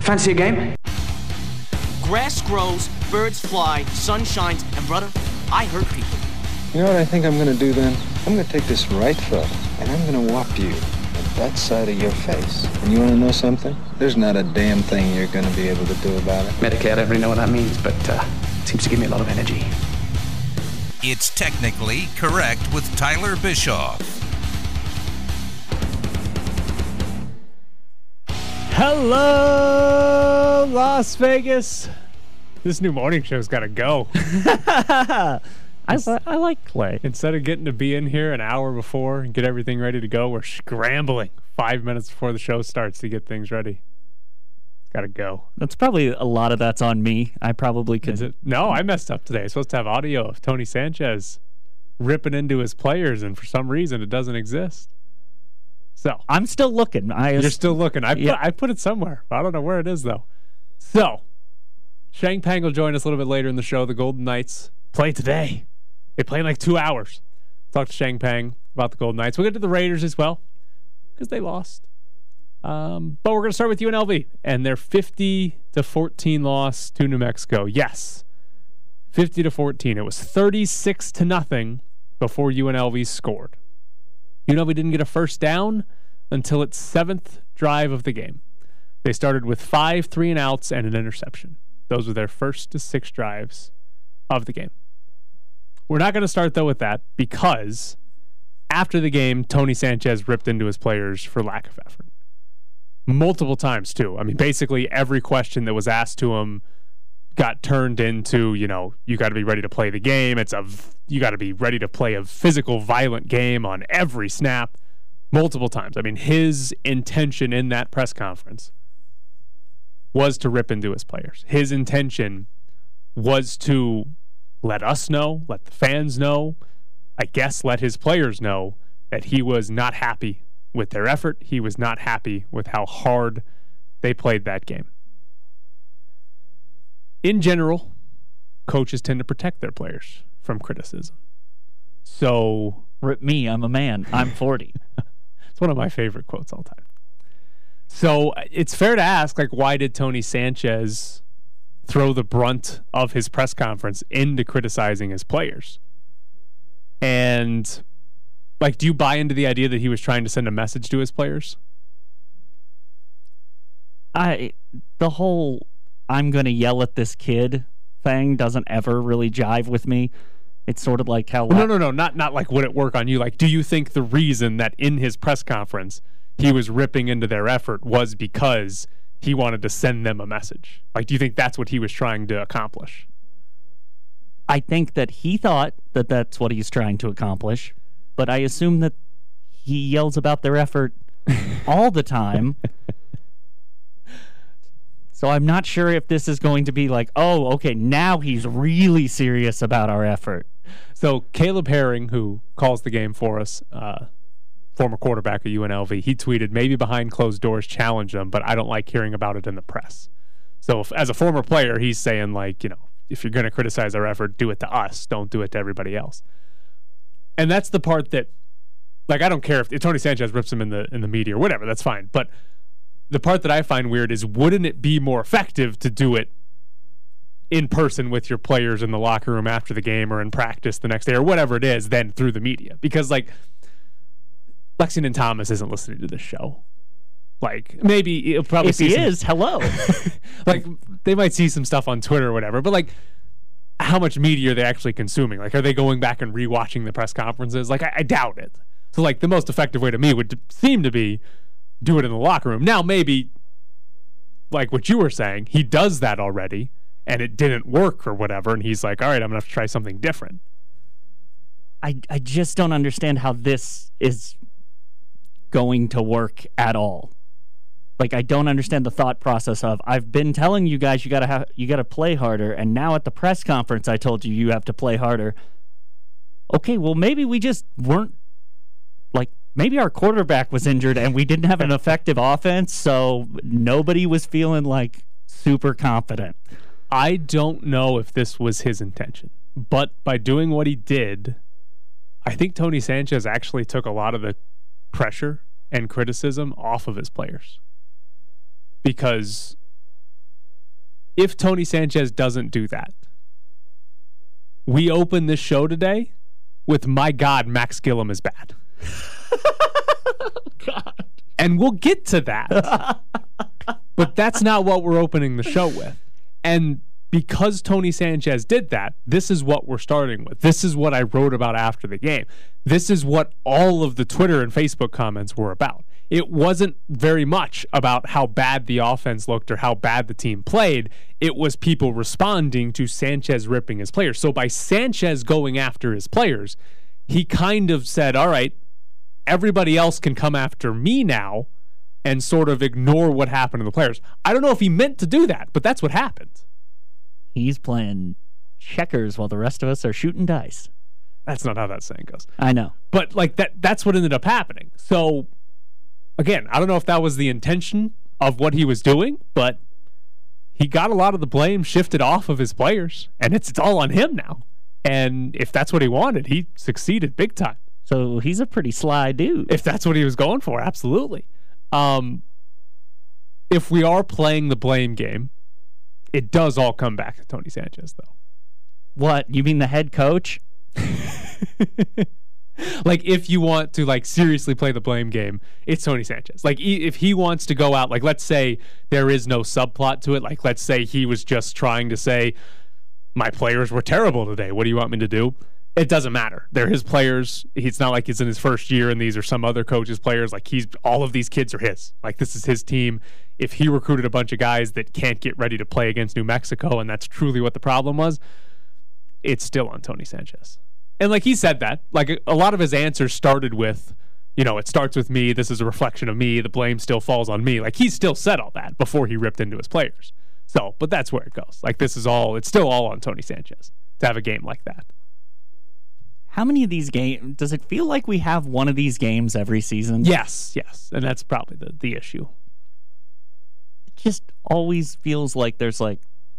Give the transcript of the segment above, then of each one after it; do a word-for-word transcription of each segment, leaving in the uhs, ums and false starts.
Fancy a game? Grass grows, birds fly, sun shines, and brother, I hurt people. You know what I think I'm going to do then? I'm going to take this right foot, and I'm going to whop you on that side of your face. And you want to know something? There's not a damn thing you're going to be able to do about it. Medicaid, I don't really know what that means, but uh, it seems to give me a lot of energy. It's technically correct with Tyler Bischoff. Hello, Las Vegas. This new morning show's got to go. I, I like Clay. Instead of getting to be in here an hour before and get everything ready to go, we're scrambling five minutes before the show starts to get things ready. Got to go. That's probably a lot of that's on me. I probably could. Is it? No, I messed up today. I'm supposed to have audio of Tony Sanchez ripping into his players, and for some reason it doesn't exist. So I'm still looking. I You're still looking. I put, yeah. I put it somewhere. I don't know where it is, though. So, Shang Pang will join us a little bit later in the show. The Golden Knights play today. They play in like two hours. Talk to Shang Pang about the Golden Knights. We'll get to the Raiders as well because they lost. Um, but we're going to start with U N L V and their fifty to fourteen loss to New Mexico. Yes, fifty to fourteen. It was thirty-six to nothing before U N L V scored. U N L V didn't get a first down until its seventh drive of the game. They started with five three and outs and an interception. Those were their first to six drives of the game. We're not going to start, though, with that because after the game, Tony Sanchez ripped into his players for lack of effort. Multiple times, too. I mean, basically every question that was asked to him got turned into, you know, you got to be ready to play the game. It's a, you got to be ready to play a physical, violent game on every snap. Multiple times. I mean, his intention in that press conference was to rip into his players. His intention was to let us know, let the fans know, I guess let his players know that he was not happy with their effort. He was not happy with how hard they played that game. In general, coaches tend to protect their players from criticism. So, rip me, I'm a man. I'm forty. It's one of my favorite quotes all time. So it's fair to ask, like, why did Tony Sanchez throw the brunt of his press conference into criticizing his players? And, like, do you buy into the idea that he was trying to send a message to his players? I the whole I'm going to yell at this kid thing doesn't ever really jive with me. It's sort of like how... Well, no, no, no, not not like would it work on you. Like, do you think the reason that in his press conference he was ripping into their effort was because he wanted to send them a message? Like, do you think that's what he was trying to accomplish? I think that he thought that that's what he's trying to accomplish, but I assume that he yells about their effort all the time. So I'm not sure if this is going to be like, oh, okay, now he's really serious about our effort. So Caleb Herring, who calls the game for us, uh, former quarterback at U N L V, he tweeted, maybe behind closed doors challenge them, but I don't like hearing about it in the press. So if, as a former player, he's saying, like, you know, if you're going to criticize our effort, do it to us. Don't do it to everybody else. And that's the part that, like, I don't care if, if Tony Sanchez rips him in the in the media or whatever, that's fine. But the part that I find weird is, wouldn't it be more effective to do it in person with your players in the locker room after the game or in practice the next day or whatever it is than through the media? Because, like, Lexington Thomas isn't listening to this show. Like, maybe it'll probably if see he some, is, hello. Like, they might see some stuff on Twitter or whatever, but, like, how much media are they actually consuming? Like, are they going back and rewatching the press conferences? Like, I, I doubt it. So, like, the most effective way to me would seem to be do it in the locker room. Now, maybe, like what you were saying, he does that already, and it didn't work or whatever, and he's like, all right, I'm going to have to try something different. I, I just don't understand how this is going to work at all. Like, I don't understand the thought process of, I've been telling you guys you gotta have you gotta play harder, and now at the press conference I told you you have to play harder. Okay, well, maybe we just weren't, like, maybe our quarterback was injured and we didn't have an effective offense, so nobody was feeling, like, super confident. I don't know if this was his intention, but by doing what he did, I think Tony Sanchez actually took a lot of the pressure and criticism off of his players. Because if Tony Sanchez doesn't do that, we open this show today with, my God, Max Gillum is bad. God. And we'll get to that. But that's not what we're opening the show with. And because Tony Sanchez did that, this is what we're starting with. This is what I wrote about after the game. This is what all of the Twitter and Facebook comments were about. It wasn't very much about how bad the offense looked or how bad the team played. It was people responding to Sanchez ripping his players. So by Sanchez going after his players, he kind of said, all right, everybody else can come after me now and sort of ignore what happened to the players. I don't know if he meant to do that, but that's what happened. He's playing checkers while the rest of us are shooting dice. That's not how that saying goes. I know. But like that that's what ended up happening. So again, I don't know if that was the intention of what he was doing, but he got a lot of the blame shifted off of his players, and it's, it's all on him now. And if that's what he wanted, he succeeded big time. So he's a pretty sly dude. If that's what he was going for, absolutely. Um, if we are playing the blame game, it does all come back to Tony Sanchez, though. What? You mean the head coach? Like, if you want to, like, seriously play the blame game, it's Tony Sanchez. Like, e- if he wants to go out, like, let's say there is no subplot to it. Like, let's say he was just trying to say, my players were terrible today. What do you want me to do? It doesn't matter. They're his players. It's not like it's in his first year and these are some other coach's players. Like, he's all of these kids are his. Like, this is his team. If he recruited a bunch of guys that can't get ready to play against New Mexico, and that's truly what the problem was, it's still on Tony Sanchez. And like he said that, like a, a lot of his answers started with, you know, it starts with me. This is a reflection of me. The blame still falls on me. Like, he still said all that before he ripped into his players. So, but that's where it goes. Like, this is all, it's still all on Tony Sanchez to have a game like that. How many of these games, does it feel like we have one of these games every season? Yes, yes. And that's probably the, the issue. It just always feels like there's like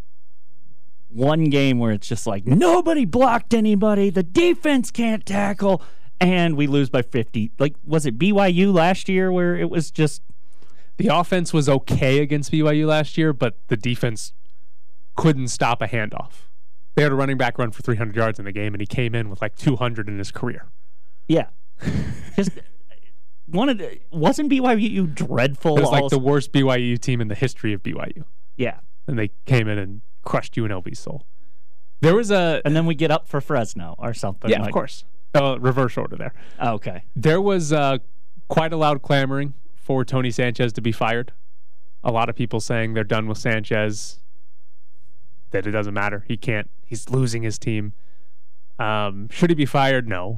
one game where it's just like nobody blocked anybody, the defense can't tackle, and we lose by fifty. Like, was it B Y U last year where it was just... The offense was okay against B Y U last year, but the defense couldn't stop a handoff. They had a running back run for three hundred yards in the game, and he came in with like two hundred in his career. Yeah. Just one of the... Wasn't B Y U dreadful? It was like also? the worst B Y U team in the history of B Y U. Yeah. And they came in and crushed U N L V's soul. There was a... And then we get up for Fresno or something. Yeah, like, of course. Uh, reverse order there. Oh, okay. There was uh, quite a loud clamoring for Tony Sanchez to be fired. A lot of people saying they're done with Sanchez, that it doesn't matter. He can't. He's losing his team. Um, should he be fired? No.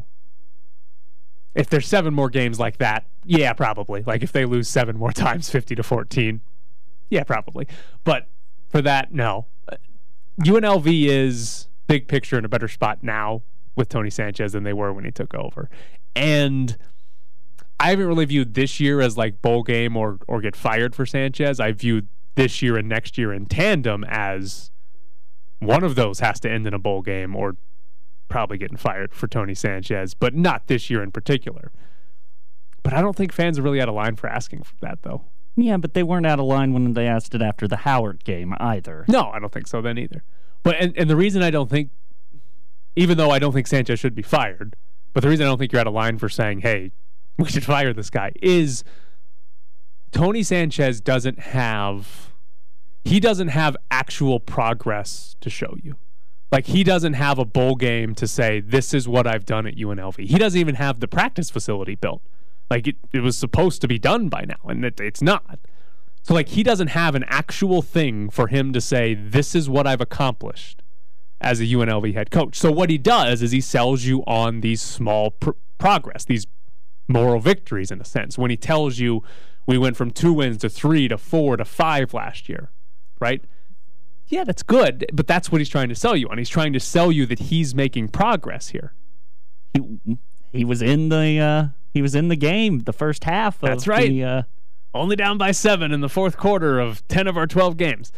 If there's seven more games like that, yeah, probably. Like, if they lose seven more times, fifty to fourteen, yeah, probably. But for that, no. U N L V is big picture in a better spot now with Tony Sanchez than they were when he took over. And I haven't really viewed this year as like bowl game or or get fired for Sanchez. I viewed this year and next year in tandem as one of those has to end in a bowl game or probably getting fired for Tony Sanchez, but not this year in particular. But I don't think fans are really out of line for asking for that, though. Yeah, but they weren't out of line when they asked it after the Howard game either. No, I don't think so then either. But and, and the reason I don't think, even though I don't think Sanchez should be fired, but the reason I don't think you're out of line for saying, hey, we should fire this guy, is Tony Sanchez doesn't have, he doesn't have actual progress to show you. Like, he doesn't have a bowl game to say, this is what I've done at U N L V. He doesn't even have the practice facility built. Like, it, it was supposed to be done by now, and it, it's not. So, like, he doesn't have an actual thing for him to say, this is what I've accomplished as a U N L V head coach. So what he does is he sells you on these small pr- progress, these moral victories in a sense. When he tells you we went from two wins to three to four to five last year, right? Yeah, that's good, but that's what he's trying to sell you on. He's trying to sell you that he's making progress here. He, he was in the uh, he was in the game the first half. Of That's right. The, uh, Only down by seven in the fourth quarter of ten of our twelve games.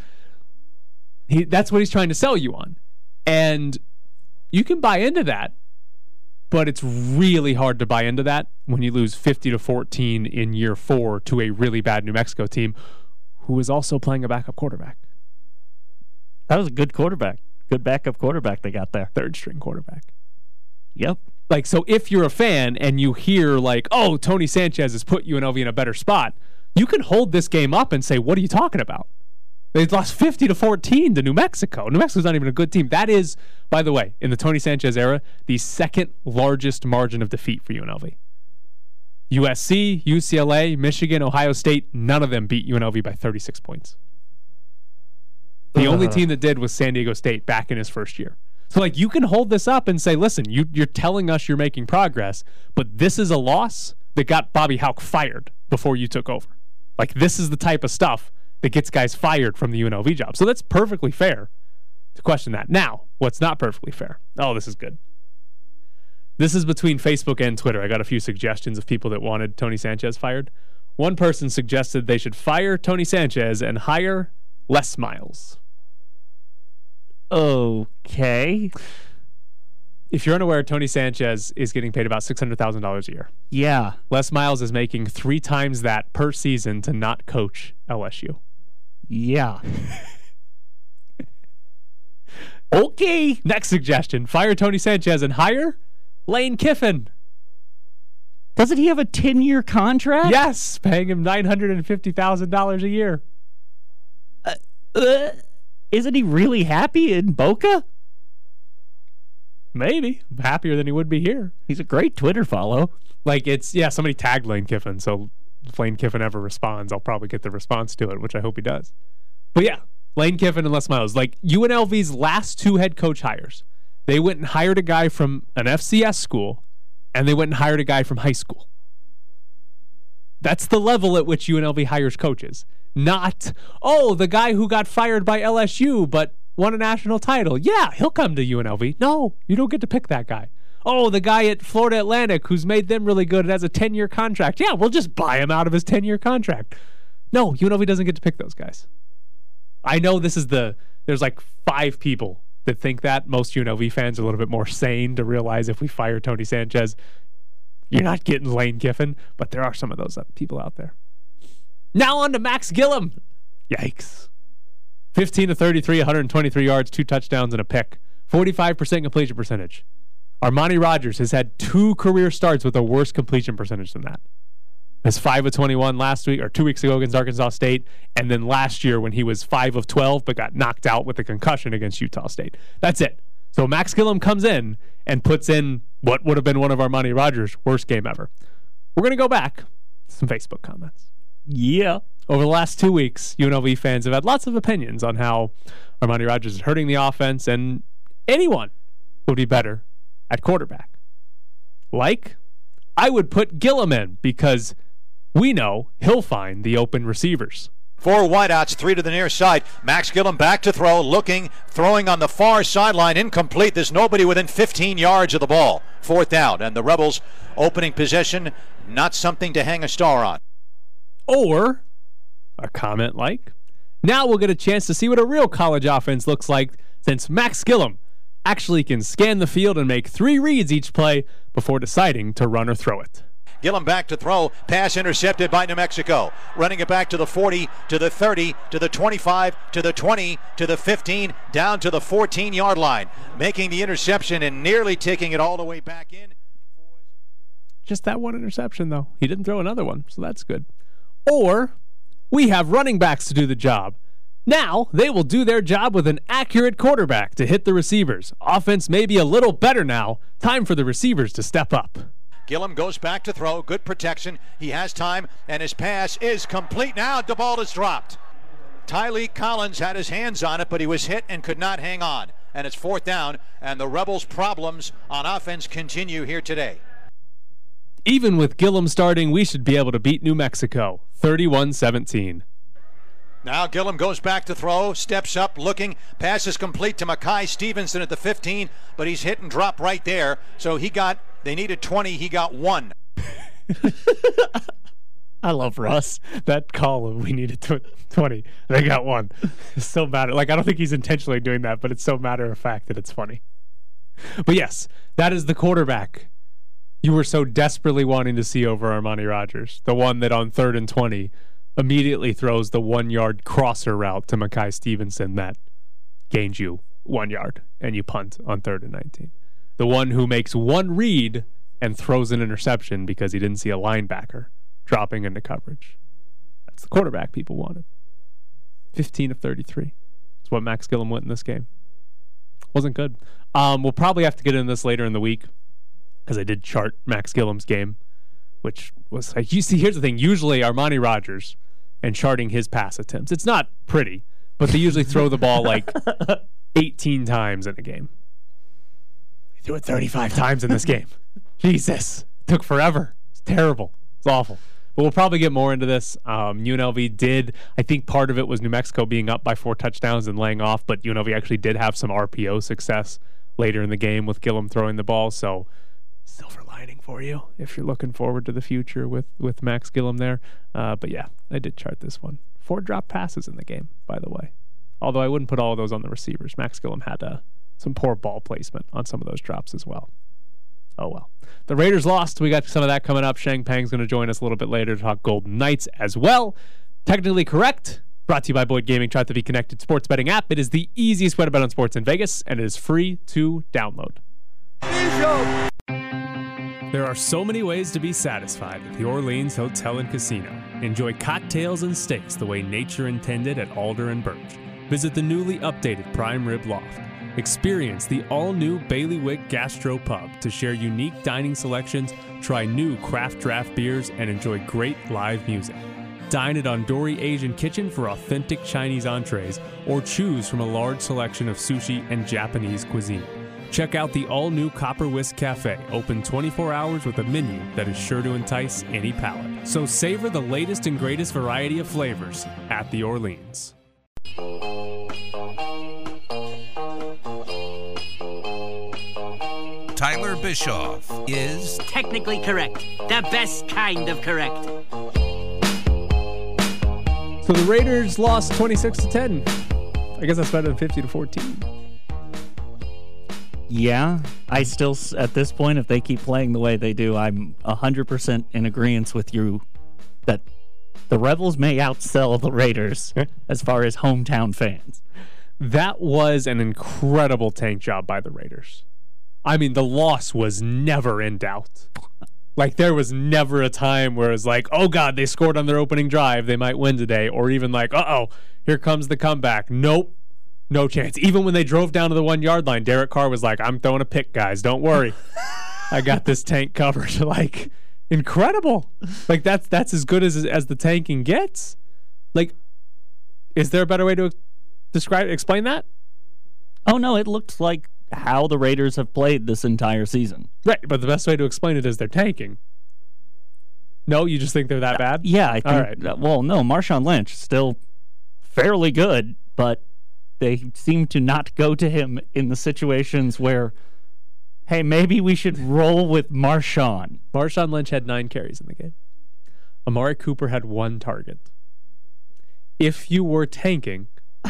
He that's what he's trying to sell you on, and you can buy into that. But it's really hard to buy into that when you lose fifty to fourteen in year four to a really bad New Mexico team who is also playing a backup quarterback. That was a good quarterback. Good backup quarterback they got there. Third string quarterback. Yep. Like, so if you're a fan and you hear, like, oh, Tony Sanchez has put U N L V in a better spot, you can hold this game up and say, what are you talking about? They lost fifty to fourteen to New Mexico. New Mexico's not even a good team. That is, by the way, in the Tony Sanchez era, the second largest margin of defeat for U N L V. U S C, U C L A, Michigan, Ohio State, none of them beat U N L V by thirty-six points. The uh. only team that did was San Diego State back in his first year. So, like, you can hold this up and say, listen, you, you're telling us you're making progress, but this is a loss that got Bobby Hauck fired before you took over. Like, this is the type of stuff that gets guys fired from the U N L V job. So that's perfectly fair to question that. Now, what's not perfectly fair? Oh, this is good. This is between Facebook and Twitter. I got a few suggestions of people that wanted Tony Sanchez fired. One person suggested they should fire Tony Sanchez and hire Les Miles. Okay. If you're unaware, Tony Sanchez is getting paid about six hundred thousand dollars a year. Yeah. Les Miles is making three times that per season to not coach L S U. Yeah. Okay. Next suggestion. Fire Tony Sanchez and hire Lane Kiffin. Doesn't he have a ten-year contract? Yes. Paying him nine hundred fifty thousand dollars a year. Uh, uh, isn't he really happy in Boca? Maybe. Happier than he would be here. He's a great Twitter follow. Like, it's, yeah, somebody tagged Lane Kiffin, so if Lane Kiffin ever responds, I'll probably get the response to it, which I hope he does. But yeah, Lane Kiffin and Les Miles. Like, U N L V's last two head coach hires, they went and hired a guy from an F C S school, and they went and hired a guy from high school. That's the level at which U N L V hires coaches. Not, oh, the guy who got fired by L S U but won a national title. Yeah, he'll come to U N L V. No, you don't get to pick that guy. Oh, the guy at Florida Atlantic who's made them really good and has a ten-year contract. Yeah, we'll just buy him out of his ten-year contract. No, U N L V doesn't get to pick those guys. I know this is the, there's like five people that think that. Most U N L V fans are a little bit more sane to realize if we fire Tony Sanchez, you're not getting Lane Kiffin, but there are some of those people out there. Now on to Max Gillum. Yikes. fifteen to thirty-three, one hundred twenty-three yards, two touchdowns, and a pick. forty-five percent completion percentage. Armani Rogers has had two career starts with a worse completion percentage than that. His five of twenty-one last week, or two weeks ago against Arkansas State, and then last year when he was five of twelve but got knocked out with a concussion against Utah State. That's it. So Max Gillum comes in and puts in what would have been one of Armani Rogers' worst game ever. We're going to go back to some Facebook comments. Yeah. Over the last two weeks, U N L V fans have had lots of opinions on how Armani Rogers is hurting the offense, and anyone would be better at quarterback. Like, I would put Gillum in because we know he'll find the open receivers. Four wideouts, three to the near side. Max Gillum back to throw, looking, throwing on the far sideline, incomplete. There's nobody within fifteen yards of the ball. Fourth down, and the Rebels opening possession, not something to hang a star on. Or a comment like, now we'll get a chance to see what a real college offense looks like since Max Gillum actually can scan the field and make three reads each play before deciding to run or throw it. Gillum back to throw, pass intercepted by New Mexico. Running it back to the forty, to the thirty, to the twenty-five, to the twenty, to the fifteen, down to the fourteen-yard line. Making the interception and nearly taking it all the way back in. Just that one interception, though. He didn't throw another one, so that's good. Or we have running backs to do the job. Now they will do their job with an accurate quarterback to hit the receivers. Offense may be a little better now. Time for the receivers to step up. Gillum goes back to throw. Good protection. He has time, and his pass is complete now. The ball is dropped. Tylee Collins had his hands on it, but he was hit and could not hang on. And it's fourth down, and the Rebels' problems on offense continue here today. Even with Gillum starting, we should be able to beat New Mexico, thirty-one seventeen. Now Gillum goes back to throw, steps up, looking, passes complete to Makai Stevenson at the fifteen, but he's hit and dropped right there. So he got, they needed twenty, he got one. I love Russ. That call of we needed twenty, they got one. It's so matter. Like, I don't think he's intentionally doing that, but it's so matter of fact that it's funny. But yes, that is the quarterback you were so desperately wanting to see over Armani Rogers. The one that on third and twenty immediately throws the one-yard crosser route to Makai Stevenson that gains you one yard and you punt on third and nineteen. The one who makes one read and throws an interception because he didn't see a linebacker dropping into coverage. That's the quarterback people wanted. fifteen of thirty-three. That's what Max Gillum went in this game. Wasn't good. Um, we'll probably have to get into this later in the week because I did chart Max Gillum's game, which was like, you see, here's the thing. Usually Armani Rogers and charting his pass attempts, it's not pretty, but they usually throw the ball like eighteen times in a game. They threw it thirty-five times in this game. Jesus. It took forever. It's terrible. It's awful. But we'll probably get more into this. Um, U N L V did, I think part of it was New Mexico being up by four touchdowns and laying off, but U N L V actually did have some R P O success later in the game with Gillum throwing the ball. So silver lining for you if you're looking forward to the future with, with Max Gillum there. Uh, but yeah, I did chart this one. Four drop passes in the game, by the way. Although I wouldn't put all of those on the receivers. Max Gillum had uh, some poor ball placement on some of those drops as well. Oh, well. The Raiders lost. We got some of that coming up. Shang Pang's going to join us a little bit later to talk Golden Knights as well. Technically correct. Brought to you by Boyd Gaming. Try the Be Connected sports betting app. It is the easiest way to bet on sports in Vegas, and it is free to download. There are so many ways to be satisfied at the Orleans Hotel and Casino. Enjoy cocktails and steaks the way nature intended at Alder and Birch. Visit the newly updated Prime Rib Loft. Experience the all-new Bailiwick Gastro Pub to share unique dining selections, try new craft draft beers, and enjoy great live music. Dine at Ondori Asian Kitchen for authentic Chinese entrees, or choose from a large selection of sushi and Japanese cuisine. Check out the all-new Copper Whisk Cafe, open twenty-four hours with a menu that is sure to entice any palate. So savor the latest and greatest variety of flavors at the Orleans. Tyler Bischoff is Technically correct. The best kind of correct. So the Raiders lost twenty-six to ten. I guess that's better than fifty to fourteen. Yeah, I still, at this point, if they keep playing the way they do, I'm one hundred percent in agreement with you that the Rebels may outsell the Raiders as far as hometown fans. That was an incredible tank job by the Raiders. I mean, the loss was never in doubt. Like, there was never a time where it was like, oh, God, they scored on their opening drive. They might win today. Or even like, uh-oh, here comes the comeback. Nope. No chance. Even when they drove down to the one-yard line, Derek Carr was like, I'm throwing a pick, guys. Don't worry. I got this tank covered. Like, incredible. Like, that's that's as good as as the tanking gets. Like, is there a better way to describe, explain that? Oh, no, it looked like how the Raiders have played this entire season. Right, but the best way to explain it is they're tanking. No, you just think they're that bad? Yeah, I think. All right. Uh, well, no, Marshawn Lynch still fairly good, but they seem to not go to him in the situations where, hey, maybe we should roll with Marshawn. Marshawn Lynch had nine carries in the game. Amari Cooper had one target. If you were tanking,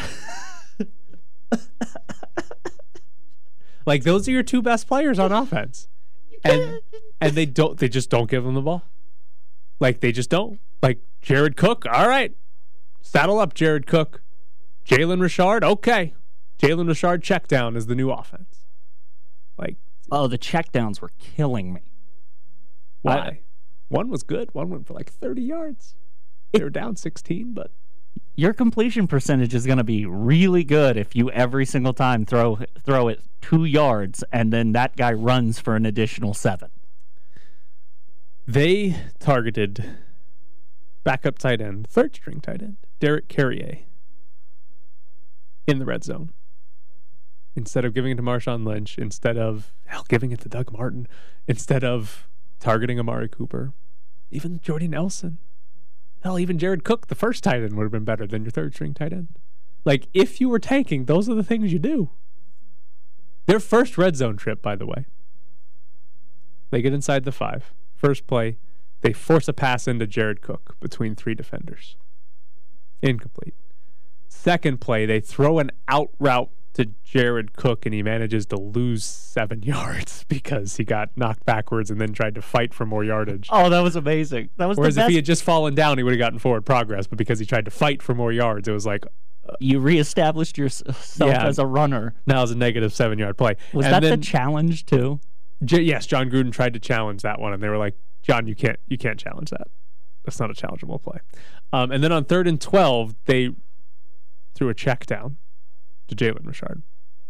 like, those are your two best players on offense, and and they don't, they just don't give them the ball. Like, they just don't. Like, Jared Cook, all right, saddle up, Jared Cook. Jalen Richard, okay. Jalen Richard check down is the new offense. Like, oh, the checkdowns were killing me. Why? I, one was good. One went for like thirty yards. They were down sixteen, but your completion percentage is going to be really good if you every single time throw throw it two yards and then that guy runs for an additional seven. They targeted backup tight end, third string tight end, Derek Carrier, in the red zone. Instead of giving it to Marshawn Lynch, instead of hell giving it to Doug Martin, instead of targeting Amari Cooper, even Jordy Nelson. Hell, even Jared Cook, the first tight end, would have been better than your third string tight end. Like, if you were tanking, those are the things you do. Their first red zone trip, by the way, they get inside the five. First play, they force a pass into Jared Cook between three defenders. Incomplete. Second play, they throw an out route to Jared Cook, and he manages to lose seven yards because he got knocked backwards and then tried to fight for more yardage. Oh, that was amazing. That was Whereas the best. if he had just fallen down, he would have gotten forward progress. But because he tried to fight for more yards, it was like, you reestablished yourself Yeah. as a runner. Now it's a negative seven-yard play. Was And that then, the challenge too? J- yes, John Gruden tried to challenge that one, and they were like, John, you can't you can't challenge that. That's not a challengeable play. Um, and then on third and twelve, they threw a check down to Jalen Richard.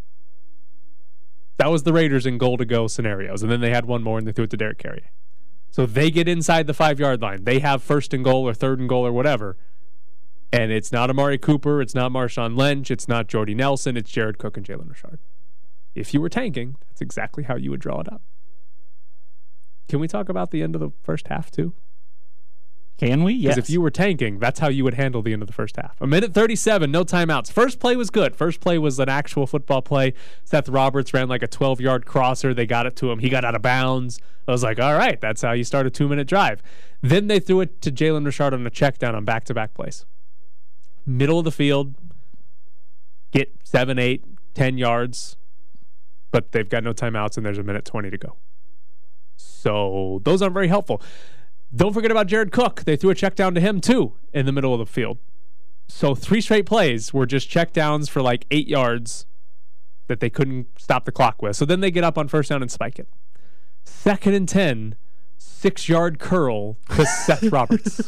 That was the Raiders in goal-to-go scenarios. And then they had one more, and they threw it to Derek Carrier. So they get inside the five-yard line. They have first and goal or third and goal or whatever. And it's not Amari Cooper. It's not Marshawn Lynch. It's not Jordy Nelson. It's Jared Cook and Jalen Richard. If you were tanking, that's exactly how you would draw it up. Can we talk about the end of the first half, too? Can we? Yes. Because if you were tanking, that's how you would handle the end of the first half. A minute thirty-seven, no timeouts. First play was good. First play was an actual football play. Seth Roberts ran like a twelve-yard crosser. They got it to him. He got out of bounds. I was like, all right, that's how you start a two-minute drive. Then they threw it to Jalen Richard on a check down on back-to-back plays. Middle of the field, get seven, eight, ten yards, but they've got no timeouts, and there's a minute twenty to go. So those aren't very helpful. Don't forget about Jared Cook. They threw a check down to him, too, in the middle of the field. So three straight plays were just check downs for like eight yards that they couldn't stop the clock with. So then they get up on first down and spike it. Second and ten, six-yard curl to Seth Roberts.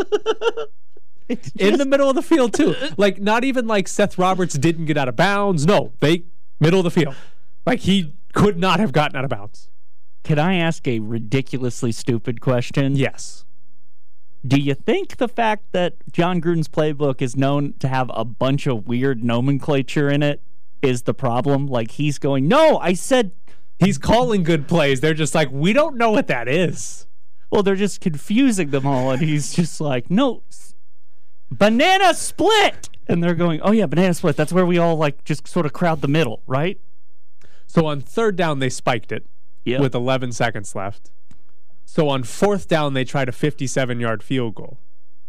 In the middle of the field, too. Like, not even like Seth Roberts didn't get out of bounds. No, they, middle of the field. Like, he could not have gotten out of bounds. Can I ask a ridiculously stupid question? Yes. Do you think the fact that John Gruden's playbook is known to have a bunch of weird nomenclature in it is the problem? Like, he's going, no, I said... He's calling good plays. They're just like, we don't know what that is. Well, they're just confusing them all, and he's just like, no, banana split! And they're going, oh, yeah, banana split. That's where we all, like, just sort of crowd the middle, right? So on third down, they spiked it. Yep. With eleven seconds left. So on fourth down, they tried a fifty-seven-yard field goal.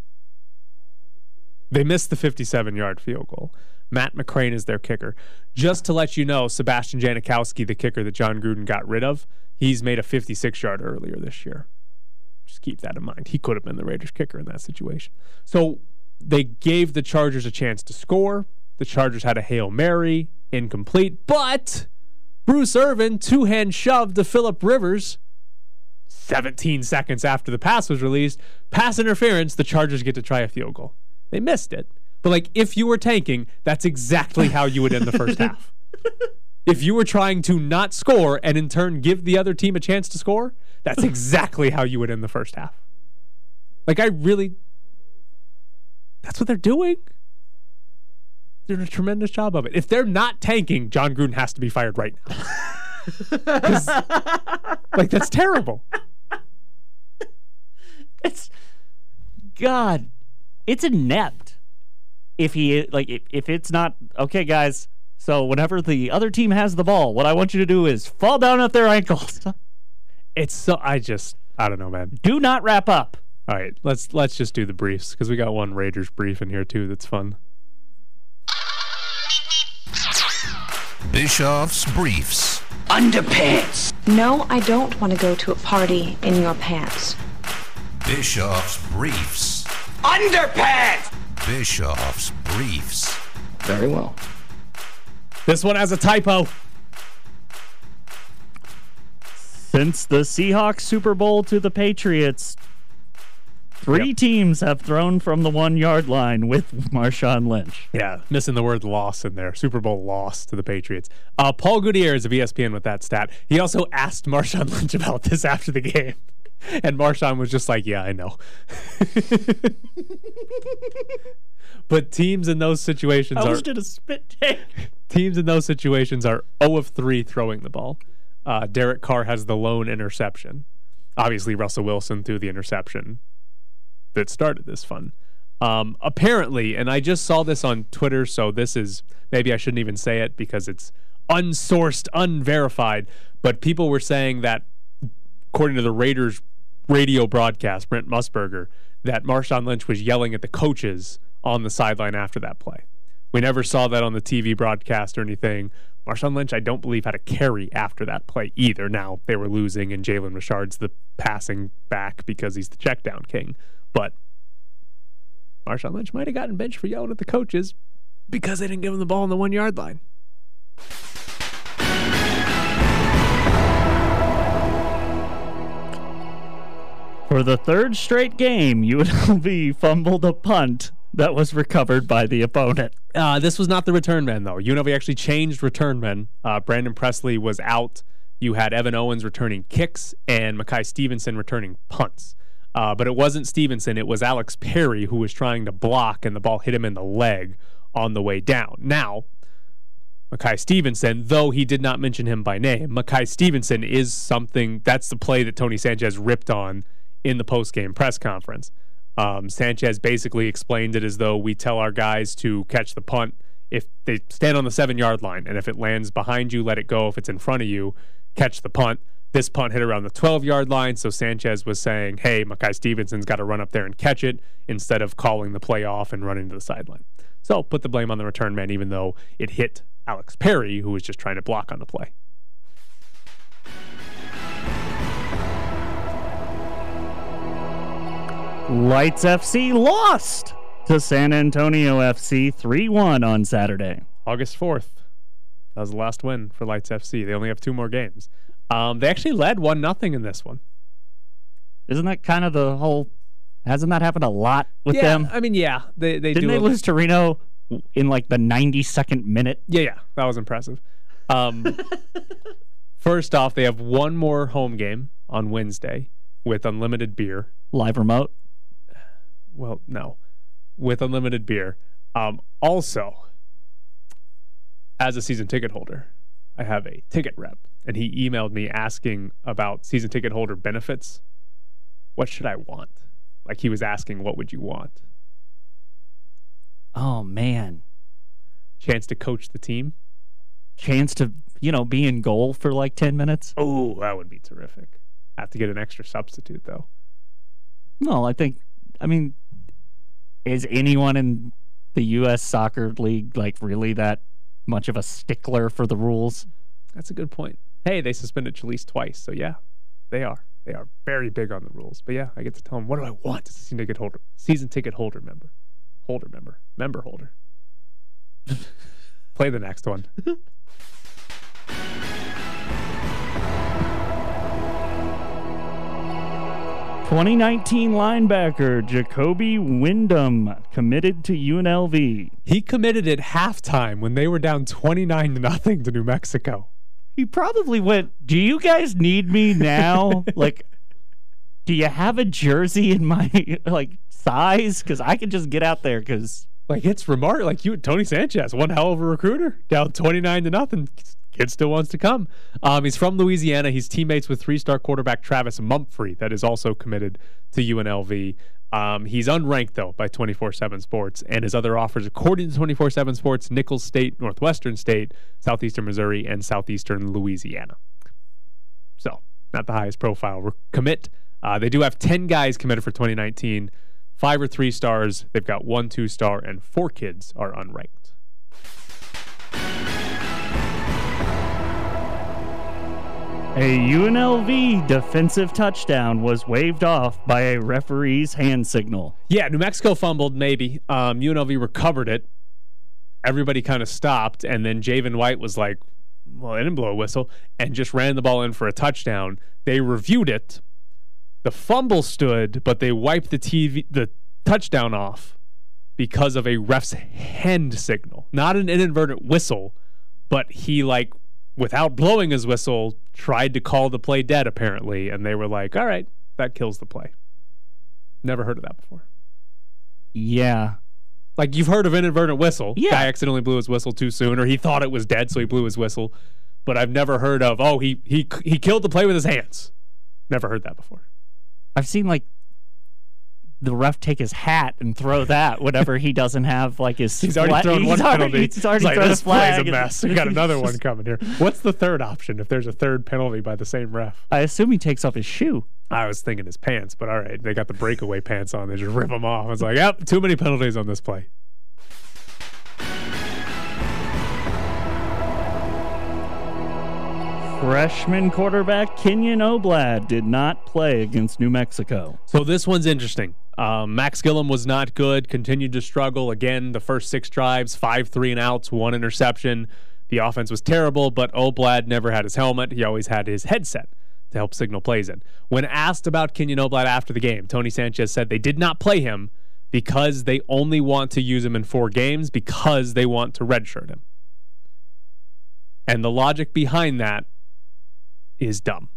They missed the fifty-seven-yard field goal. Matt McCrane is their kicker. Just to let you know, Sebastian Janikowski, the kicker that John Gruden got rid of, he's made a fifty-six-yard earlier this year. Just keep that in mind. He could have been the Raiders kicker in that situation. So they gave the Chargers a chance to score. The Chargers had a Hail Mary, incomplete, but... Bruce Irvin two-hand shoved to Phillip Rivers seventeen seconds after the pass was released. Pass interference, the Chargers get to try a field goal. They missed it. But, like, if you were tanking, that's exactly how you would end the first half. If you were trying to not score and in turn give the other team a chance to score, that's exactly how you would end the first half. Like, I really... That's what they're doing. They're doing a tremendous job of it. If they're not tanking, John Gruden has to be fired right now. Like, that's terrible. It's God. It's inept. If he like, if, if it's not okay, guys. So whenever the other team has the ball, what I want you to do is fall down at their ankles. It's so I just I don't know, man. Do not wrap up. All right, let's let's just do the briefs because we got one Raiders brief in here too. That's fun. Bischoff's Briefs. Underpants. No, I don't want to go to a party in your pants. Bischoff's Briefs. Underpants! Bischoff's Briefs. Very well. This one has a typo. Since the Seahawks Super Bowl to the Patriots, three yep. teams have thrown from the one-yard line with Marshawn Lynch. Yeah, missing the word loss in there. Super Bowl loss to the Patriots. Uh, Paul Gutierrez of E S P N with that stat. He also asked Marshawn Lynch about this after the game. And Marshawn was just like, yeah, I know. But teams in those situations I are... was going to spit take. Teams in those situations are zero of three throwing the ball. Uh, Derek Carr has the lone interception. Obviously, Russell Wilson threw the interception that started this fun. Um, apparently, and I just saw this on Twitter, so this is, maybe I shouldn't even say it because it's unsourced, unverified, but people were saying that, according to the Raiders radio broadcast, Brent Musburger, that Marshawn Lynch was yelling at the coaches on the sideline after that play. We never saw that on the T V broadcast or anything. Marshawn Lynch, I don't believe, had a carry after that play either. Now, they were losing, and Jalen Richard's the passing back because he's the check down king. But Marshawn Lynch might have gotten benched for yelling at the coaches. Because they didn't give him the ball on the one-yard line. For the third straight game, U N L V fumbled a punt that was recovered by the opponent. Uh, this was not the return men, though. U N L V actually changed return men. Uh, Brandon Presley was out. You had Evan Owens returning kicks and Makai Stevenson returning punts. Uh, but it wasn't Stevenson. It was Alex Perry who was trying to block, and the ball hit him in the leg on the way down. Now, Makai Stevenson, though he did not mention him by name, Makai Stevenson is something, that's the play that Tony Sanchez ripped on in the post-game press conference. Um, Sanchez basically explained it as though we tell our guys to catch the punt if they stand on the seven-yard line, and if it lands behind you, let it go. If it's in front of you, catch the punt. This punt hit around the twelve-yard line, so Sanchez was saying, hey, Makai Stevenson's got to run up there and catch it instead of calling the play off and running to the sideline. So put the blame on the return man, even though it hit Alex Perry, who was just trying to block on the play. Lights F C lost to San Antonio F C three one on Saturday. August fourth. That was the last win for Lights F C. They only have two more games. Um, they actually led one nothing in this one. Isn't that kind of the whole... Hasn't that happened a lot with yeah, them? I mean, yeah. They, they Didn't do they a, lose to Reno in like the ninety-second minute? Yeah, yeah. That was impressive. Um, first off, they have one more home game on Wednesday with unlimited beer. Live remote? Well, no. With unlimited beer. Um, also, as a season ticket holder, I have a ticket rep, and he emailed me asking about season ticket holder benefits. What should I want? Like, he was asking, what would you want? Oh, man. Chance to coach the team? Chance to, you know, be in goal for like ten minutes? Oh, that would be terrific. I have to get an extra substitute, though. No, I think, I mean, is anyone in the U S Soccer League like really that much of a stickler for the rules? That's a good point. Hey, they suspended Chalise twice, so yeah, they are. They are very big on the rules. But yeah, I get to tell them, what do I want as a season ticket holder? Season ticket holder member. Holder member. Member holder. Play the next one. twenty nineteen linebacker Jacoby Wyndham committed to U N L V. He committed at halftime when they were down twenty-nine to nothing to New Mexico. He probably went, do you guys need me now? Like, do you have a jersey in my like size? Because I could just get out there because... Like, it's remarkable. Like, you, Tony Sanchez, one hell of a recruiter. Down twenty-nine to nothing. Kid still wants to come. Um, he's from Louisiana. He's teammates with three-star quarterback Travis Mumphrey, that is also committed to U N L V. Um, he's unranked, though, by twenty-four seven Sports, and his other offers, according to twenty-four seven Sports, Nicholls State, Northwestern State, Southeastern Missouri, and Southeastern Louisiana. So, not the highest profile re- commit. Uh, they do have ten guys committed for twenty nineteen. Five or three stars. They've got one two-star, and four kids are unranked. A U N L V defensive touchdown was waved off by a referee's hand signal. Yeah, New Mexico fumbled, maybe. Um, U N L V recovered it. Everybody kind of stopped, and then Javen White was like, well, I didn't blow a whistle, and just ran the ball in for a touchdown. They reviewed it. The fumble stood, but they wiped the T V, the touchdown off because of a ref's hand signal. Not an inadvertent whistle, but he, like, without blowing his whistle, tried to call the play dead, apparently, and they were like, all right, that kills the play. Never heard of that before. Yeah. Like, you've heard of inadvertent whistle. Yeah. Guy accidentally blew his whistle too soon, or he thought it was dead, so he blew his whistle. But I've never heard of, oh, he he he killed the play with his hands. Never heard that before. I've seen, like, the ref take his hat and throw that whenever he doesn't have, like, his... He's already fla- thrown he's one already, penalty. He's already He's like, thrown this a flag. play's a mess. We got another one coming here. What's the third option if there's a third penalty by the same ref? I assume he takes off his shoe. I was thinking his pants, but all right. They got the breakaway pants on. They just rip them off. I was like, yep, too many penalties on this play. Freshman quarterback Kenyon Oblad did not play against New Mexico. So this one's interesting. Um, Max Gillum was not good, continued to struggle. Again, the first six drives, five three and outs, one interception. The offense was terrible, but Oblad never had his helmet. He always had his headset to help signal plays in. When asked about Kenyon Oblad after the game, Tony Sanchez said they did not play him because they only want to use him in four games because they want to redshirt him. And the logic behind that is dumb.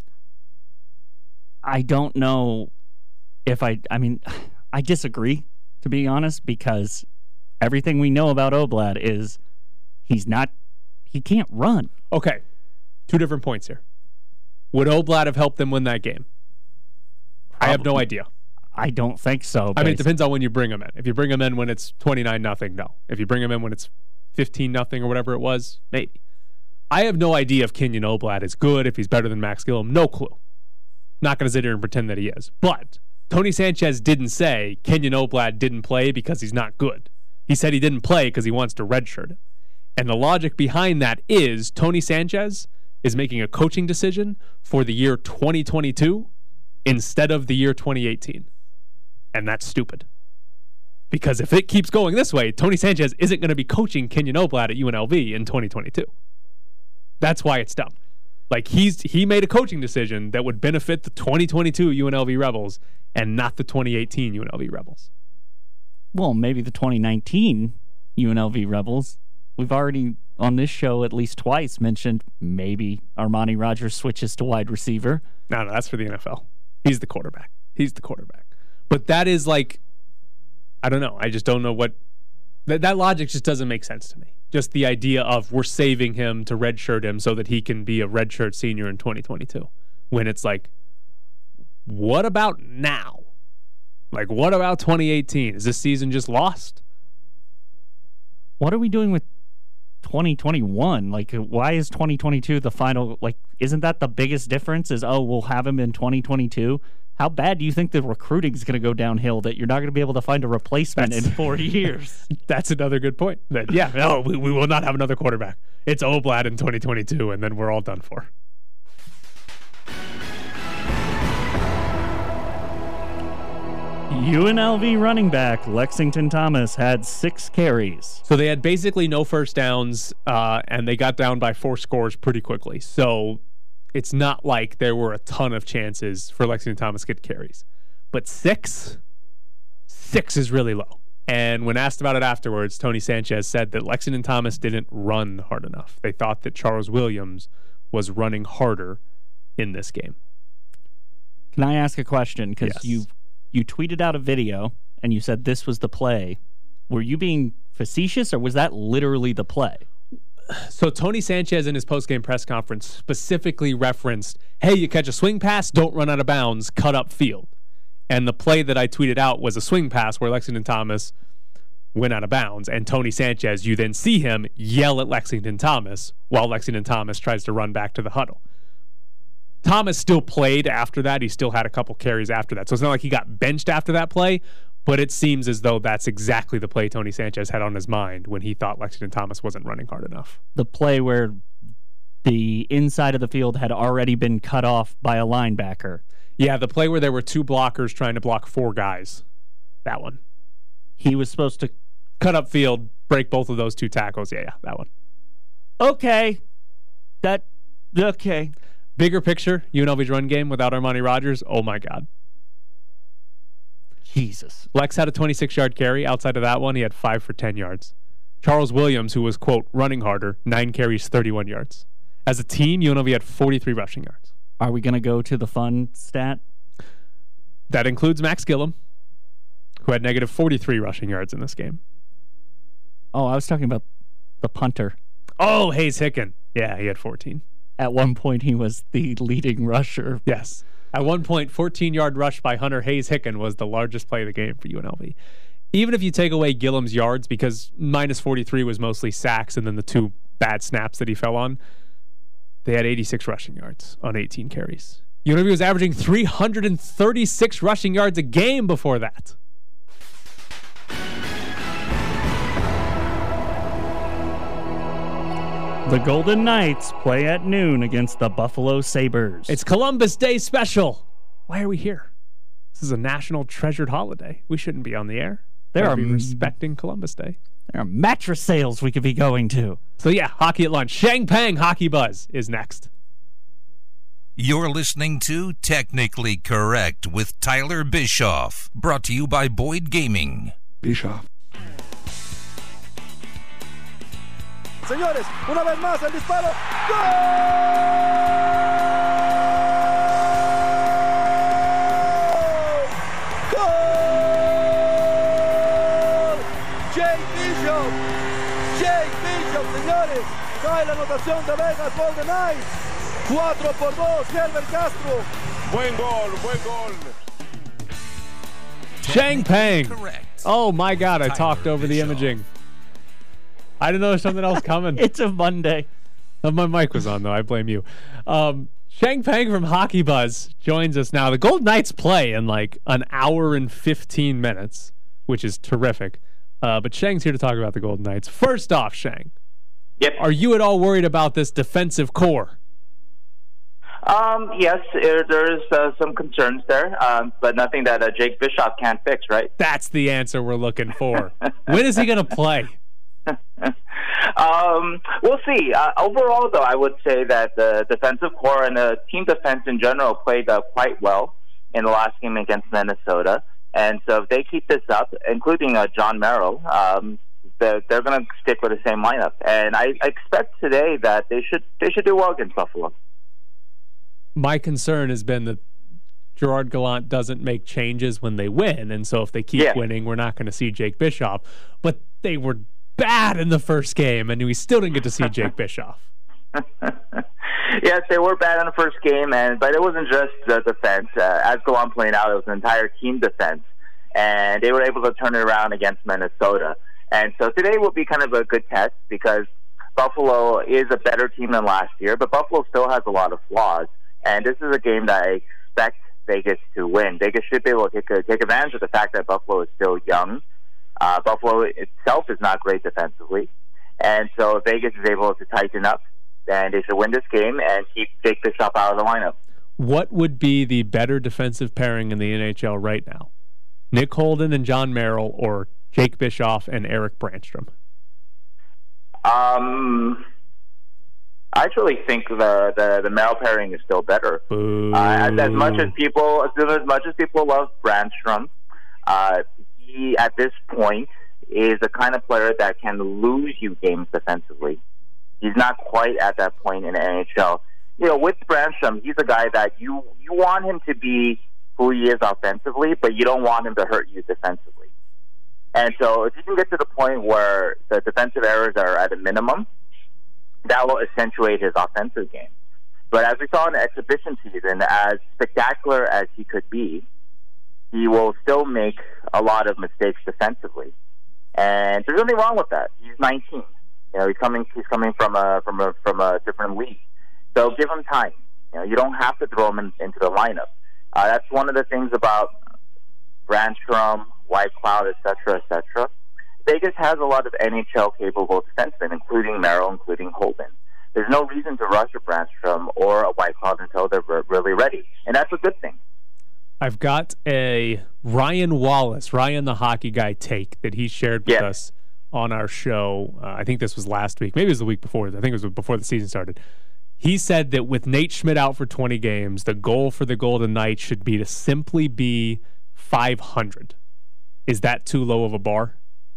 I don't know if I, I mean, I disagree, to be honest, because everything we know about Oblad is he's not, he can't run. Okay, two different points here. Would Oblad have helped them win that game? Probably. I have no idea. I don't think so. I mean, it depends on when you bring him in. If you bring him in when it's twenty-nine nothing, no. If you bring him in when it's fifteen nothing or whatever it was, maybe. I have no idea if Kenyon Oblad is good, if he's better than Max Gillum. No clue. Not going to sit here and pretend that he is. But Tony Sanchez didn't say Kenyon Oblad didn't play because he's not good. He said he didn't play because he wants to redshirt him. And the logic behind that is Tony Sanchez is making a coaching decision for the year twenty twenty-two instead of the year twenty eighteen. And that's stupid. Because if it keeps going this way, Tony Sanchez isn't going to be coaching Kenyon Oblad at U N L V in twenty twenty-two. That's why it's dumb. Like, he's he made a coaching decision that would benefit the twenty twenty-two U N L V Rebels and not the twenty eighteen U N L V Rebels. Well, maybe the twenty nineteen U N L V Rebels. We've already, on this show, at least twice mentioned maybe Armani Rogers switches to wide receiver. No, no, that's for the N F L. He's the quarterback. He's the quarterback. But that is like, I don't know. I just don't know what, that, that logic just doesn't make sense to me. Just the idea of we're saving him to redshirt him so that he can be a redshirt senior in twenty twenty-two. When it's like, what about now? Like, what about twenty eighteen? Is this season just lost? What are we doing with twenty twenty-one? Like, why is twenty twenty-two the final? Like, isn't that the biggest difference? Is, oh, we'll have him in twenty twenty-two? How bad do you think the recruiting is going to go downhill that you're not going to be able to find a replacement that's, in four years? That's another good point. That yeah, no, we, we will not have another quarterback. It's Oblad in twenty twenty-two, and then we're all done for. U N L V running back Lexington Thomas had six carries. So they had basically no first downs, uh, and they got down by four scores pretty quickly. So it's not like there were a ton of chances for Lexington Thomas to get carries. But six? Six is really low. And when asked about it afterwards, Tony Sanchez said that Lexington Thomas didn't run hard enough. They thought that Charles Williams was running harder in this game. Can I ask a question? Because yes. you you tweeted out a video and you said this was the play. Were you being facetious or was that literally the play? So Tony Sanchez in his post-game press conference specifically referenced, hey, you catch a swing pass, don't run out of bounds, cut up field. And the play that I tweeted out was a swing pass where Lexington Thomas went out of bounds. And Tony Sanchez, you then see him yell at Lexington Thomas while Lexington Thomas tries to run back to the huddle. Thomas still played after that. He still had a couple carries after that. So it's not like he got benched after that play, but it seems as though that's exactly the play Tony Sanchez had on his mind when he thought Lexington Thomas wasn't running hard enough. The play where the inside of the field had already been cut off by a linebacker. Yeah, the play where there were two blockers trying to block four guys. That one. He was supposed to cut up field, break both of those two tackles. Yeah, yeah, that one. Okay. That, okay. Bigger picture, U N L V's run game without Armani Rogers, oh my God. Jesus. Lex had a twenty-six-yard carry. Outside of that one, he had five for ten yards. Charles Williams, who was, quote, running harder, nine carries, thirty-one yards. As a team, U N L V had forty-three rushing yards. Are we going to go to the fun stat? That includes Max Gillum, who had negative forty-three rushing yards in this game. Oh, I was talking about the punter. Oh, Hayes Hicken. Yeah, he had fourteen. At one point, he was the leading rusher. Yes. At one point, fourteen-yard rush by Hunter Hayes Hicken was the largest play of the game for U N L V. Even if you take away Gillum's yards, because minus forty-three was mostly sacks and then the two bad snaps that he fell on, they had eighty-six rushing yards on eighteen carries. U N L V was averaging three hundred thirty-six rushing yards a game before that. The Golden Knights play at noon against the Buffalo Sabres. It's Columbus Day special. Why are we here? This is a national treasured holiday. We shouldn't be on the air. There Gotta are be m- respecting Columbus Day. There are mattress sales we could be going to. So yeah, hockey at lunch. Shang Peng Hockey Buzz is next. You're listening to Technically Correct with Tyler Bischoff, brought to you by Boyd Gaming. Bischoff. Señores, una vez más el disparo. ¡Gol! ¡Gol! Jake Bishop. Jake Bishop, señores. Trae la anotación de Vegas Golden Knights. cuatro por dos, Herbert Castro. Buen gol, buen gol. Shang Peng. Correct. Oh my God, I Tyler talked over the Bischoff. imaging. I didn't know there was something else coming. It's a Monday. Oh, my mic was on, though. I blame you. Um, Shang Peng from Hockey Buzz joins us now. The Golden Knights play in like an hour and fifteen minutes, which is terrific. Uh, but Shang's here to talk about the Golden Knights. First off, Shang, Yep. are you at all worried about this defensive core? Um, yes, er, there's uh, some concerns there, um, but nothing that uh, Jake Bischoff can't fix, right? That's the answer we're looking for. When is he going to play? um, we'll see. Uh, overall, though, I would say that the defensive core and the team defense in general played uh, quite well in the last game against Minnesota. And so if they keep this up, including uh, John Merrill, um, they're, they're going to stick with the same lineup. And I, I expect today that they should they should do well against Buffalo. My concern has been that Gerard Gallant doesn't make changes when they win, and so if they keep Yeah. winning, we're not going to see Jake Bischoff. But they were bad in the first game, and we still didn't get to see Jake Bischoff. Yes, they were bad in the first game, and but it wasn't just the defense. Uh, as Gallant pointed out, it was an entire team defense, and they were able to turn it around against Minnesota. And so today will be kind of a good test because Buffalo is a better team than last year, but Buffalo still has a lot of flaws. And this is a game that I expect Vegas to win. Vegas should be able to take, take advantage of the fact that Buffalo is still young. Uh, Buffalo itself is not great defensively. And so if Vegas is able to tighten up, then they should win this game and keep Jake Bischoff out of the lineup. What would be the better defensive pairing in the N H L right now? Nick Holden and John Merrill, or Jake Bischoff and Eric Brandstrom? Um, I actually think the, the, the Merrill pairing is still better. Boo. Uh, as, as much as people, as much as people love Brandstrom, uh, he at this point is the kind of player that can lose you games defensively. He's not quite at that point in the N H L. You know, with Brandstrom, he's a guy that you you want him to be who he is offensively, but you don't want him to hurt you defensively. And so if you can get to the point where the defensive errors are at a minimum, that will accentuate his offensive game. But as we saw in the exhibition season, as spectacular as he could be, he will still make a lot of mistakes defensively. And there's nothing wrong with that. He's nineteen. You know, he's coming he's coming from a from a from a different league. So give him time. You know, you don't have to throw him in, into the lineup. Uh, that's one of the things about Brandstrom, White Cloud, et cetera, et cetera. Vegas has a lot of N H L capable defensemen, including Merrill, including Holden. There's no reason to rush a Brandstrom or a White Cloud until they're really ready, and that's a good thing. I've got a Ryan Wallace, Ryan the hockey guy take that he shared with Yeah. us on our show. Uh, I think this was last week. Maybe it was the week before. I think it was before the season started. He said that with Nate Schmidt out for twenty games, the goal for the Golden Knights should be to simply be five hundred. Is that too low of a bar?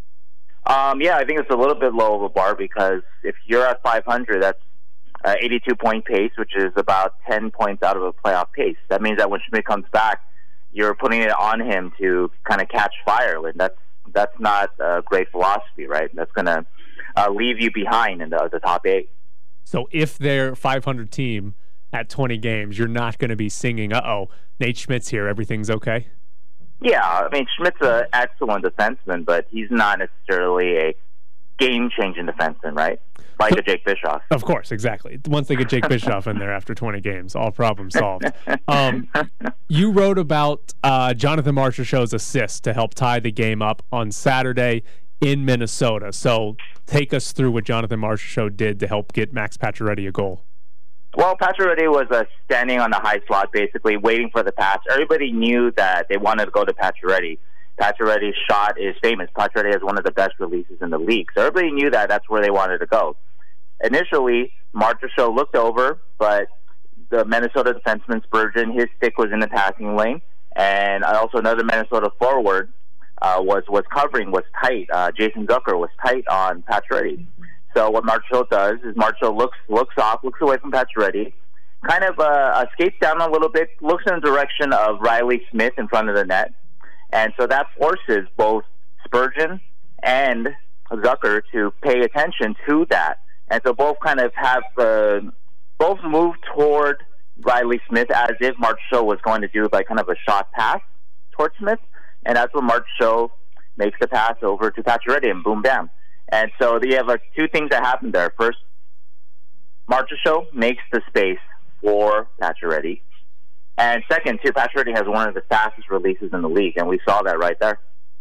Um, yeah, I think it's a little bit low of a bar because if you're at five hundred, that's uh, eighty-two point pace, which is about ten points out of a playoff pace. That means that when Schmidt comes back, you're putting it on him to kind of catch fire. And that's that's not a great philosophy, right? That's going to uh, leave you behind in the, the top eight. So if they're five hundred team at twenty games, you're not going to be singing, uh-oh, Nate Schmidt's here, everything's okay? Yeah, I mean, Schmidt's an excellent defenseman, but he's not necessarily a game-changing defenseman, right? Like a Jake Bischoff. Of course, exactly. Once they get Jake Bischoff in there after twenty games, all problems solved. Um, you wrote about uh, Jonathan Marchessault's assist to help tie the game up on Saturday in Minnesota. So take us through what Jonathan Marchessault did to help get Max Pacioretty a goal. Well, Pacioretty was uh, standing on the high slot, basically waiting for the pass. Everybody knew that they wanted to go to Pacioretty. Pacioretty's shot is famous. Pacioretty has one of the best releases in the league. So everybody knew that that's where they wanted to go. Initially, Marchessault looked over, but the Minnesota defenseman Spurgeon, his stick was in the passing lane. And also another Minnesota forward uh, was, was covering, was tight. Uh, Jason Zucker was tight on Pacioretty. So what Marchessault does is Marchessault looks looks off, looks away from Pacioretty, kind of uh, escapes down a little bit, looks in the direction of Riley Smith in front of the net. And so that forces both Spurgeon and Zucker to pay attention to that. And so both kind of have, uh, both move toward Riley Smith as if Marchessault was going to do like kind of a shot pass towards Smith. And that's when Marchessault makes the pass over to Pacioretty and boom, bam. And so you have like two things that happen there. First, Marchessault makes the space for Pacioretty. And second, too, Pacioretty has one of the fastest releases in the league, and we saw that right there.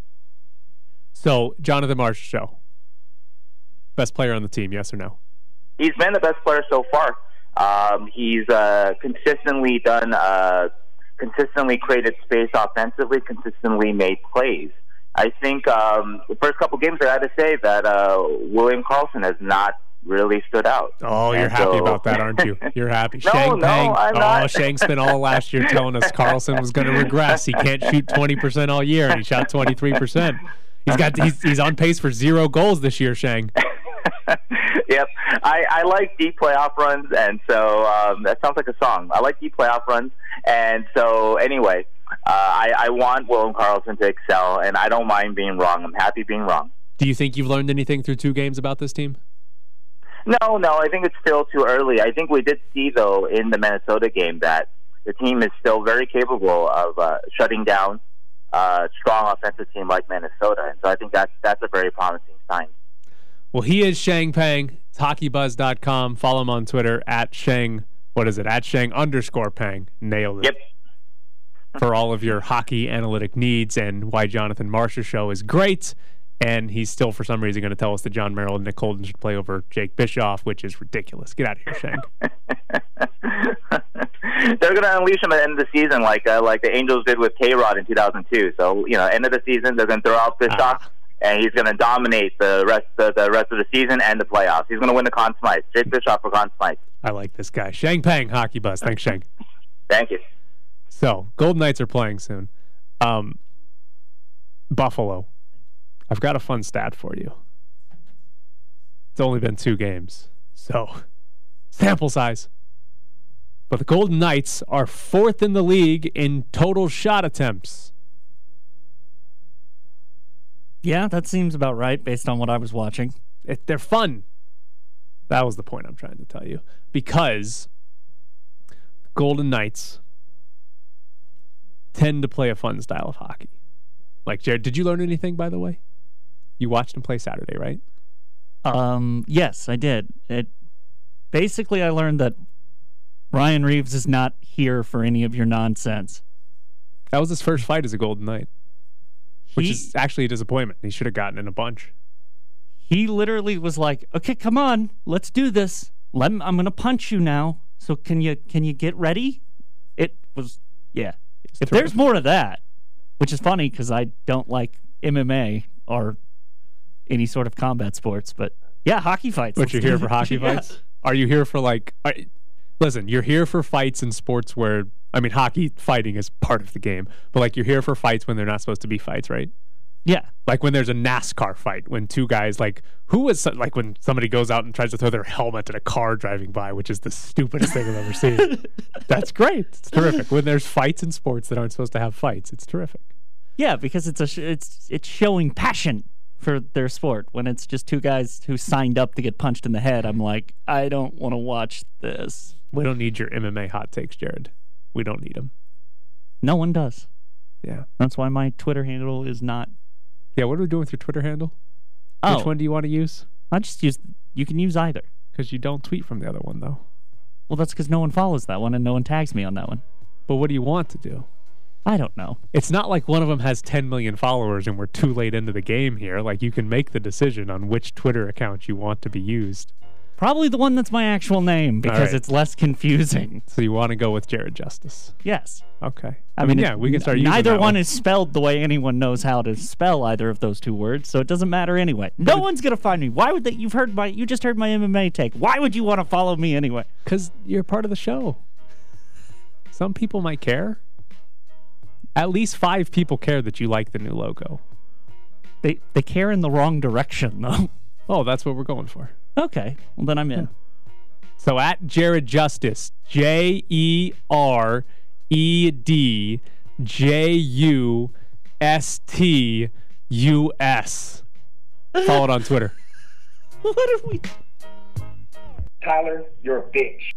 So, Jonathan Marchessault, best player on the team, yes or no? He's been the best player so far. Um, he's uh, consistently done, uh, consistently created space offensively, consistently made plays. I think um, the first couple games, I had to say that uh, William Karlsson has not really stood out. Oh, you're and happy so... about that, aren't you? You're happy. no, Shang no, Peng. I'm oh, not. Shang spent all last year telling us Karlsson was going to regress. He can't shoot twenty percent all year, and he shot twenty-three percent. He's got he's, he's on pace for zero goals this year, Shang. Yep. I, I like deep playoff runs, and so um, that sounds like a song. I like deep playoff runs, and so anyway, uh, I, I want William Karlsson to excel, and I don't mind being wrong. I'm happy being wrong. Do you think you've learned anything through two games about this team? No, no, I think it's still too early. I think we did see, though, in the Minnesota game that the team is still very capable of uh, shutting down a strong offensive team like Minnesota, and so I think that's, that's a very promising sign. Well, he is Shang Peng. It's hockey buzz dot com. Follow him on Twitter at Shang, what is it, at Shang underscore Peng. Nailed it. Yep. For all of your hockey analytic needs and why Jonathan Marchessault show is great. And he's still, for some reason, going to tell us that John Merrill and Nick Holden should play over Jake Bischoff, which is ridiculous. Get out of here, Shang. They're going to unleash him at the end of the season like uh, like the Angels did with K-Rod in two thousand two. So, you know, end of the season, they're going to throw out Bischoff, ah. and he's going to dominate the rest, the, the rest of the season and the playoffs. He's going to win the Conn Smythe. Jake Bischoff for Conn Smythe. I like this guy. Shang Peng, Hockey Buzz. Thanks, Shang. Thank you. So, Golden Knights are playing soon. Um, Buffalo. I've got a fun stat for you. It's only been two games, so sample size. But the Golden Knights are fourth in the league in total shot attempts. Yeah, that seems about right based on what I was watching. It, they're fun. That was the point I'm trying to tell you. Because the Golden Knights tend to play a fun style of hockey. Like, Jared, did you learn anything, by the way? You watched him play Saturday, right? Um, yes, I did. It basically I learned that Ryan Reeves is not here for any of your nonsense. That was his first fight as a Golden Knight, which he, is actually a disappointment. He should have gotten in a bunch. He literally was like, "Okay, come on, let's do this. Let me, I'm going to punch you now. So can you can you get ready?" It was yeah. It's if terrific. There's more to that, which is funny because I don't like M M A or any sort of combat sports, but yeah, hockey fights. But you're here for hockey yeah. fights? Are you here for like... Are, listen, you're here for fights in sports where... I mean, hockey fighting is part of the game, but like you're here for fights when they're not supposed to be fights, right? Yeah. Like when there's a NASCAR fight, when two guys like... Who was... Like when somebody goes out and tries to throw their helmet at a car driving by, which is the stupidest thing I've ever seen. That's great. It's terrific. When there's fights in sports that aren't supposed to have fights, it's terrific. Yeah, because it's a sh- it's it's showing passion for their sport. When it's just two guys who signed up to get punched in the head, I'm like, I don't want to watch this. We don't need your M M A hot takes, Jared. We don't need them. No one does. Yeah. That's why my Twitter handle is not... Yeah, what are we doing with your Twitter handle? Oh. Which one do you want to use? I just use... You can use either. Because you don't tweet from the other one, though. Well, that's because no one follows that one and no one tags me on that one. But what do you want to do? I don't know. It's not like one of them has ten million followers and we're too late into the game here. Like, you can make the decision on which Twitter account you want to be used. Probably the one that's my actual name because right. it's less confusing. So you want to go with Jared Justice? Yes. Okay. I, I mean, mean, yeah, we can start using neither that one one is spelled the way anyone knows how to spell either of those two words, so it doesn't matter anyway. No one's gonna find me. Why would they? You've heard my. You just heard my M M A take. Why would you want to follow me anyway? Because you're part of the show. Some people might care. At least five people care that you like the new logo. They they care in the wrong direction though. Oh, that's what we're going for. Okay. Well, then I'm in. Yeah. So at Jared Justice, J E R E D J U S T U S. Follow it on Twitter. What are we... Tyler, you're a bitch.